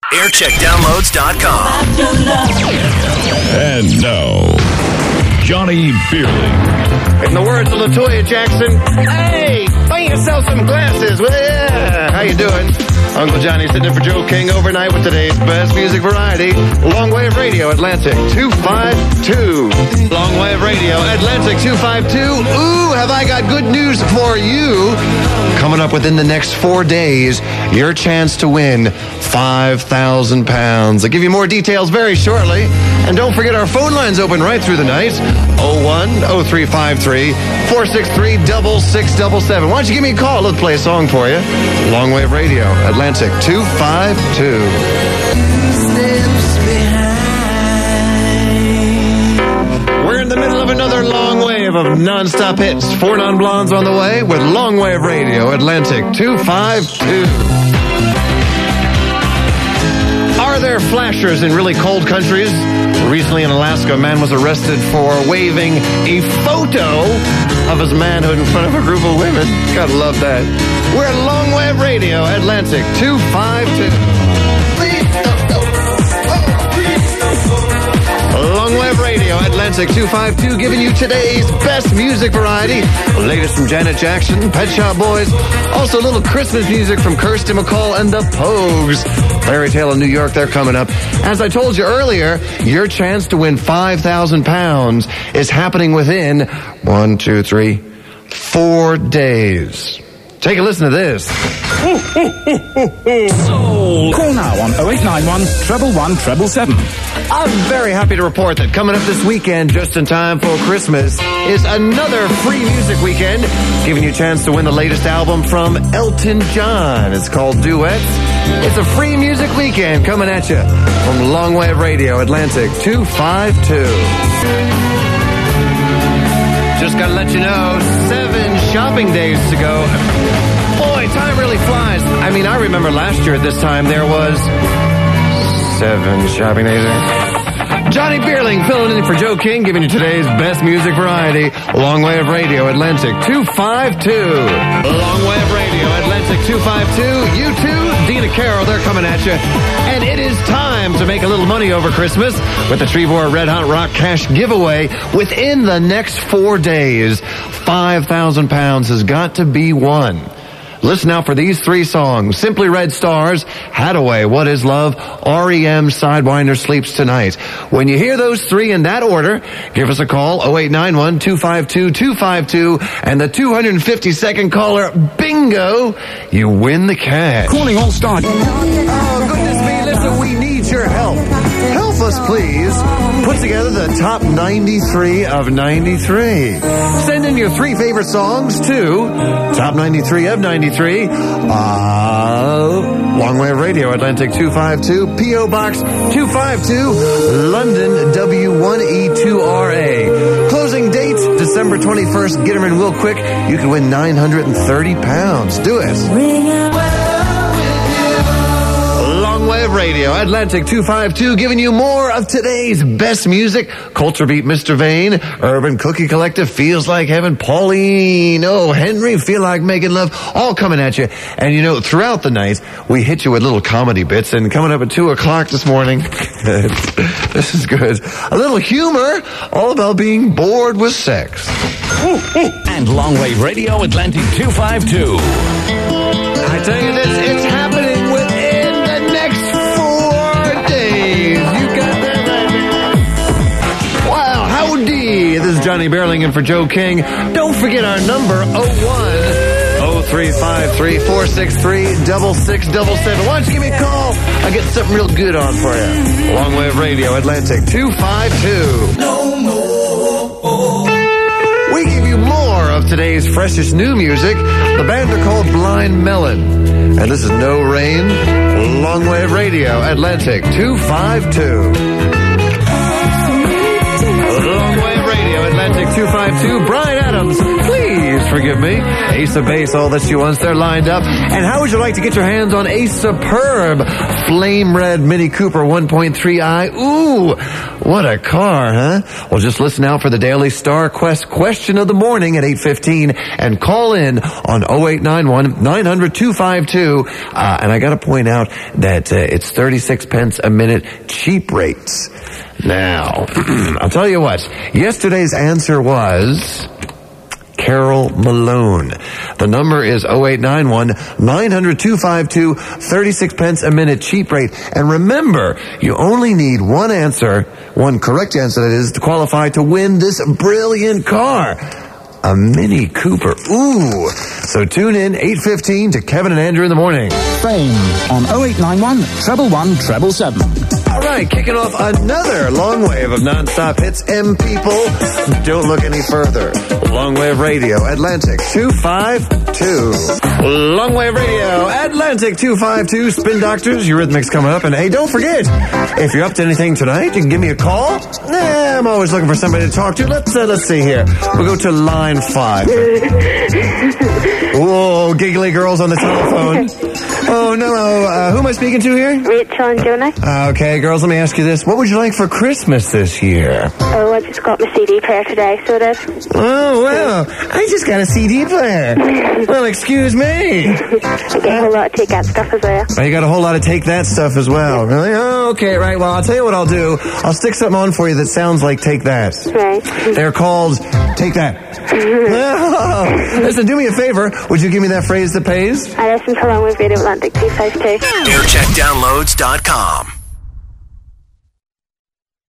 aircheckdownloads.com. And now, Johnny Beerling. In the words of LaToya Jackson, hey, buy yourself some glasses. Well, yeah. How you doing? Uncle Johnny sitting in for Joe King overnight with today's best music variety. Long Wave Radio, Atlantic 252. Long Wave Radio, Atlantic 252. Ooh, have I got good news for you. Coming up within the next 4 days, your chance to win 5,000 pounds. I'll give you more details very shortly. And don't forget our phone lines open right through the night. 01-0353 463-6677. Why don't you give me a call? Let's play a song for you. Long Wave Radio, Atlantic 252. We're in the middle of another long wave of non-stop hits. 4 non-blondes on the way with Long Wave Radio, Atlantic 252. Are there flashers in really cold countries? Recently in Alaska, a man was arrested for waving a photo of his manhood in front of a group of women. Gotta love that. We're at Long Wave Radio, Atlantic 252. Long Wave Radio, Atlantic 252, giving you today's best music variety. The latest from Janet Jackson, Pet Shop Boys. Also a little Christmas music from Kirsty MacColl and the Pogues. Fairy Tale in New York, they're coming up. As I told you earlier, your chance to win 5,000 pounds is happening within 4 days. Take a listen to this. Call now on 0891 111 777. I'm very happy to report that coming up this weekend, just in time for Christmas, is another free music weekend, giving you a chance to win the latest album from Elton John. It's called Duets. It's a free music weekend coming at you from Long Wave Radio, Atlantic 252. Just gotta let you know, 7 shopping days to go. Boy, time really flies. I mean, I remember last year at this time there was 7 shopping days. Johnny Beerling filling in for Joe King, giving you today's best music variety. Long Wave Radio, Atlantic 252. Long Wave Radio, Atlantic 252. You too, Dina Carroll, they're coming at you. And it is time to make a little money over Christmas with the Trevor Red Hot Rock Cash giveaway. Within the next 4 days, 5,000 pounds has got to be won. Listen out for these 3 songs. Simply Red Stars, Hadaway, What Is Love, REM, Sidewinder, Sleeps Tonight. When you hear those 3 in that order, give us a call, 0891-252-252, and the 252nd caller, bingo, you win the cash. Calling all stars. Oh, goodness me, listen, we need your help. Help us, please. Put together the top 93 of 93. Send in your 3 favorite songs to Top 93 of 93. Long Wave Radio, Atlantic 252, P.O. Box 252, London W1E2RA. Closing date, December 21st. Get them in real quick. You can win 930 pounds. Do it. Wave Radio, Atlantic 252, giving you more of today's best music. Culture Beat, Mr. Vane, Urban Cookie Collective, Feels Like Heaven, Pauline, oh, Henry, Feel Like Making Love, all coming at you. And you know, throughout the night, we hit you with little comedy bits, and coming up at 2 o'clock this morning, this is good, a little humor, all about being bored with sex. And Long Wave Radio, Atlantic 252. I tell you this, it's happening within the next 4 days. You got that right. Wow, howdy. This is Johnny Beerling in for Joe King. Don't forget our number, 01-0353-463-6677. Why don't you give me a call? I'll get something real good on for you. Long Wave Radio, Atlantic 252. No more. We give you more of today's freshest new music. The band are called Blind Melon. And this is No Rain, Long Wave Radio, Atlantic 252. Long Wave Radio, Atlantic 252. Bryan Adams, please forgive me. Ace of Base, All That She Wants, they're lined up. And how would you like to get your hands on a superb flame red Mini Cooper 1.3i? Ooh, what a car, huh? Well, just listen out for the Daily Star Quest question of the morning at 8:15 and call in on 0891 900 252. And I got to point out that it's 36 pence a minute cheap rates. Now, I'll tell you what, yesterday's answer was Carol Malone. The number is 0891 900 252, 36 pence a minute cheap rate. And remember, you only need one answer, one correct answer that is, to qualify to win this brilliant car. A Mini Cooper. Ooh. So tune in 8:15 to Kevin and Andrew in the morning. Fame on 0891 111 777. All right, kicking off another long wave of non-stop hits. People, don't look any further. Long Wave Radio, Atlantic 252. Long Wave Radio, Atlantic 252. Spin Doctors, Eurythmics coming up. And hey, don't forget, if you're up to anything tonight, you can give me a call. I'm always looking for somebody to talk to. Let's see here. We'll go to line 5. Whoa, giggly girls on the telephone. Oh, no. Who am I speaking to here? Rachel and Jonah. Okay, girls, let me ask you this. What would you like for Christmas this year? Oh, I just got my CD player today, so it is. Oh, well, I just got a CD player. Well, excuse me. I get a whole lot of Take That stuff as well. Oh, you got a whole lot of Take That stuff as well. Really? Oh, okay, right. Well, I'll tell you what I'll do. I'll stick something on for you that sounds like Take That. Right. They're called Take That. Oh, listen, do me a favor. Would you give me that phrase that pays? I listen to Long Wave Radio Atlantic 252. AirCheckDownloads.com.